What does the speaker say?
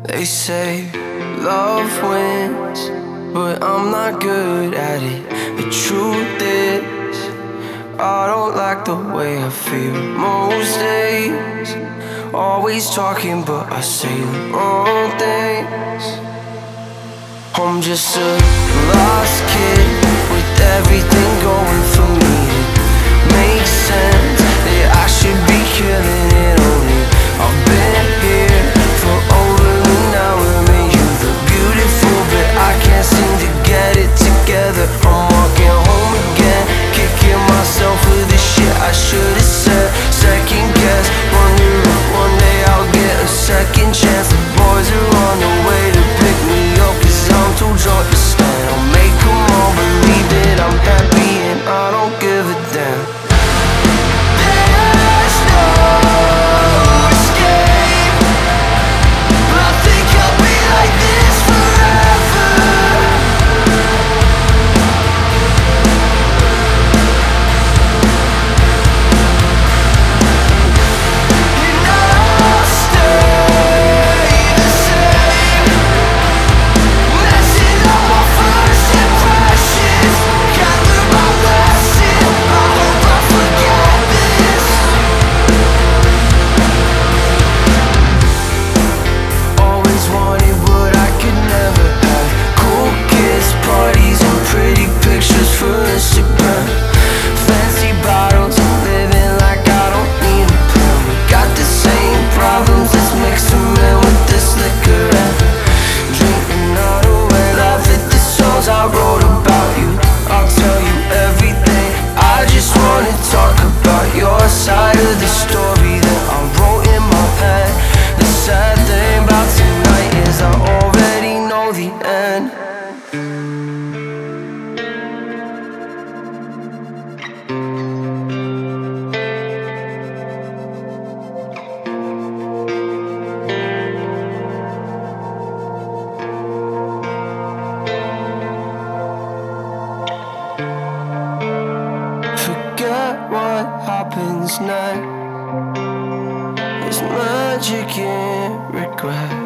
They say love wins, but I'm not good at it. The truth is, I don't like the way I feel most days. Always talking, but I say the wrong things. I'm just a lost kid with everything going for me. It makes sense that I should be killing it only. I've been here for over an hour, made you look beautiful, but I can't seem to get it together. I'm walking home again, kicking myself for the shit I should've said. Second guess, wonder if one day I'll get a second chance. The boys are on the way to pick me up, 'cause I'm too drunk to stand. I'll make them all believe that I'm happy and I don't give a damn. There's no escape, but I think I'll be like this forever. And I'll stay the same, messing up my first impressions. Gather my lesson, I hope I forget this. Always wanted what I could never have. Cool kids, parties, and pretty pictures for Instagram. Fancy bottles and living like I don't need a plan. We got the same problems, let's mix them in with this liquor and drinking out away. Laugh at the songs I wrote about you, I'll tell you everything. I just wanna talk about your side of the story that I wrote in my head. The sad thing about tonight is I already know the end. Forget what happens next. There's magic in regret.